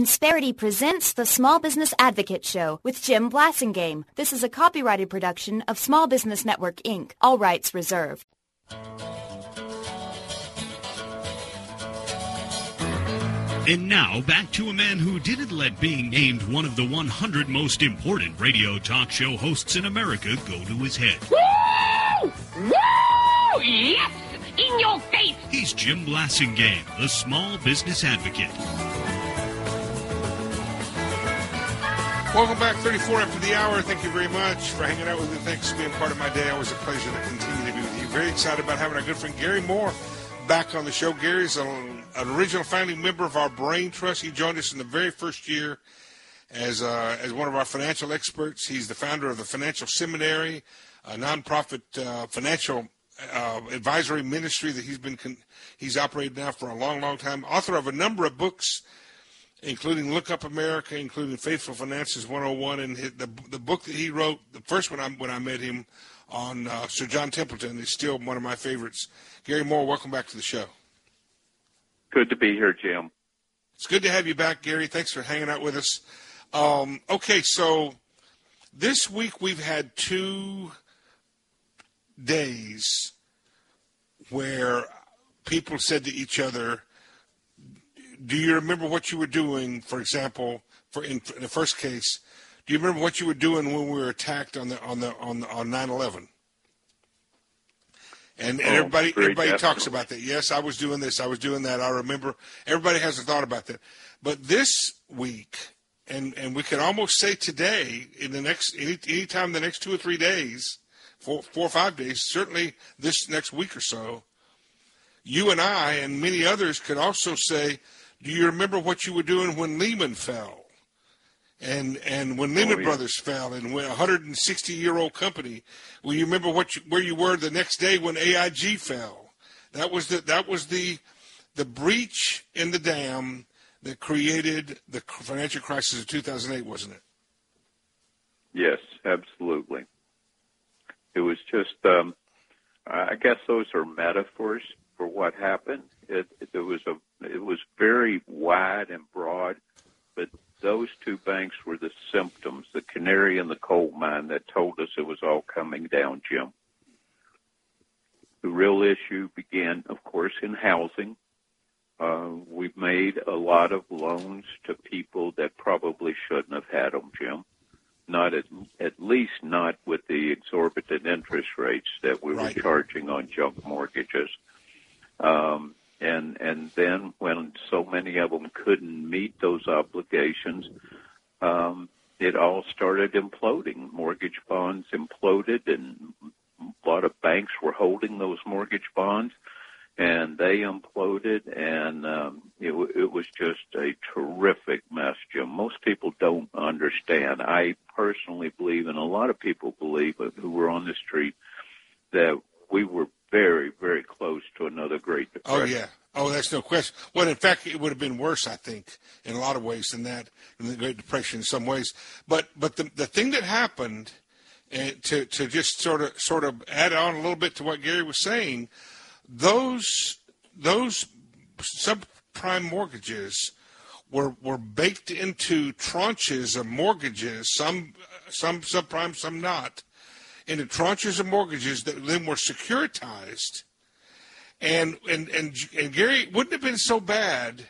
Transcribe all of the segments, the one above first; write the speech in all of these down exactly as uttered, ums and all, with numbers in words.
Insperity presents the Small Business Advocate Show with Jim Blasingame. This is a copyrighted production of Small Business Network, Incorporated. All rights reserved. And now, back to a man who didn't let being named one of the one hundred most important radio talk show hosts in America go to his head. Woo! Woo! Yes! In your face! He's Jim Blasingame, the Small Business Advocate. Welcome back, thirty-four after the hour. Thank you very much for hanging out with me. Thanks for being part of my day. Always a pleasure to continue to be with you. Very excited about having our good friend Gary Moore back on the show. Gary's a, an original founding member of our Brain Trust. He joined us in the very first year as uh, as one of our financial experts. He's the founder of the Financial Seminary, a nonprofit uh, financial uh, advisory ministry that he's been con- he's operated now for a long, long time. Author of a number of books, including Look Up America, including Faithful Finances one oh one, and his, the the book that he wrote, the first one I, when I met him on uh, Sir John Templeton, is still one of my favorites. Gary Moore, welcome back to the show. Good to be here, Jim. It's good to have you back, Gary. Thanks for hanging out with us. Um, okay, so this week we've had two days where people said to each other, do you remember what you were doing, for example, for in, in the first case, do you remember what you were doing when we were attacked on the on the on the, on nine eleven? And, and oh, everybody everybody definitely. talks about that. Yes, I was doing this, I was doing that. I remember. Everybody has a thought about that. But this week, and, and we can almost say today, in the next any any time the next two or three days, four four or five days, certainly this next week or so, you and I and many others could also say, do you remember what you were doing when Lehman fell? And and when Lehman oh, yeah. Brothers fell, and when a one hundred sixty year old company, will you remember what you, where you were the next day when A I G fell? That was the that was the the breach in the dam that created the financial crisis of two thousand eight, wasn't it? Yes, absolutely. It was just, um, I guess those are metaphors for what happened. It, it, it was a it was very wide and broad, but those two banks were the symptoms, the canary in the coal mine that told us it was all coming down, Jim. The real issue began, of course, in housing. Uh, we've made a lot of loans to people that probably shouldn't have had them, Jim. Not at, at least not with the exorbitant interest rates that we Right. were charging on junk mortgages. Um, And and then when so many of them couldn't meet those obligations, um, it all started imploding. Mortgage bonds imploded, and a lot of banks were holding those mortgage bonds, and they imploded, and um, it, it was just a terrific mess, Jim. Most people don't understand. I personally believe, and a lot of people believe who were on the street, that we were very, very close to another Great Depression. Oh, yeah. Oh, that's no question. Well, in fact, it would have been worse, I think, in a lot of ways than that, in the Great Depression in some ways. But but the the thing that happened, uh, to to just sort of sort of add on a little bit to what Gary was saying, those those subprime mortgages were were baked into tranches of mortgages, some some subprime, some not, into tranches of mortgages that then were securitized. And, and and and Gary, wouldn't have been so bad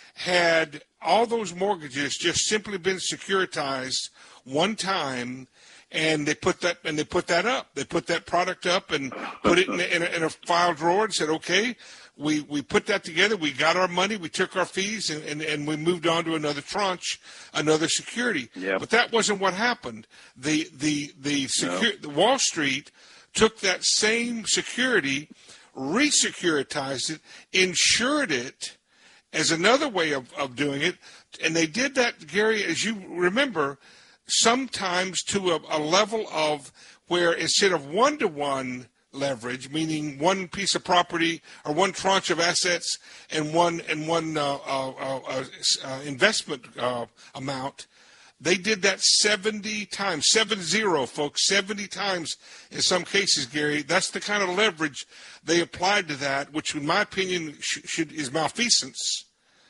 had all those mortgages just simply been securitized one time, and they put that and they put that up. They put that product up and put it in a, in a, in a file drawer and said, okay, we, we put that together. We got our money. We took our fees, and, and, and we moved on to another tranche, another security. Yep. But that wasn't what happened. The the the, secu- No. the Wall Street took that same security, re-securitized it, insured it as another way of, of doing it. And they did that, Gary, as you remember, sometimes to a, a level of where instead of one-to-one leverage, meaning one piece of property or one tranche of assets and one and one uh, uh, uh, uh, investment uh, amount, they did that seventy times, seven zero, folks, seventy times in some cases, Gary. That's the kind of leverage they applied to that, which, in my opinion, sh- should is malfeasance.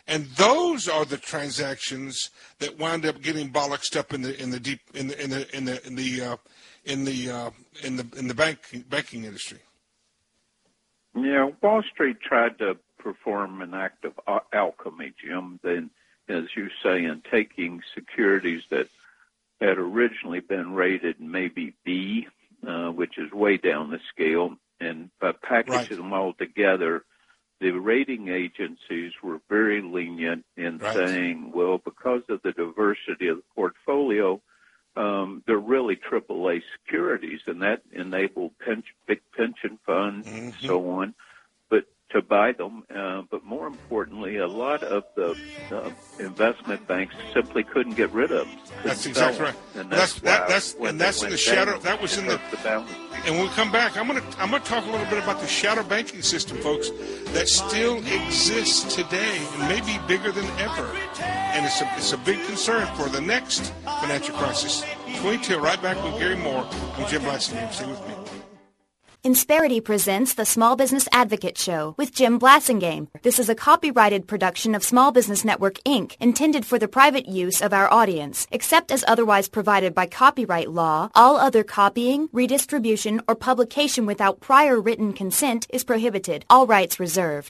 And those are the transactions that wound up getting bollocksed up in the in the deep in the in the in the in the uh, in the uh, in the in the bank banking industry. Yeah, Wall Street tried to perform an act of alchemy, Jim. Then, as you say, in taking securities that had originally been rated maybe B, uh, which is way down the scale, and by packaging right. them all together, the rating agencies were very lenient in right. saying, well, because of the diversity of the portfolio, um, they're really triple A securities, and that enabled pension, big pension funds mm-hmm. and so on but to buy them. Uh, but more importantly, a lot of the uh, investment banks simply couldn't get rid of them. That's exactly right. And that's, that's, that, that's, and that's in the shadow. Down, that was in the, the balance. And when we come back, I'm going to I'm going to talk a little bit about the shadow banking system, folks, that still exists today and may be bigger than ever. And it's a, it's a big concern for the next financial crisis. twenty-two, right back with Gary Moore. I'm Jim Blasingame. Stay with me. Insperity presents the Small Business Advocate Show with Jim Blasingame. This is a copyrighted production of Small Business Network, Incorporated, intended for the private use of our audience. Except as otherwise provided by copyright law, all other copying, redistribution, or publication without prior written consent is prohibited. All rights reserved.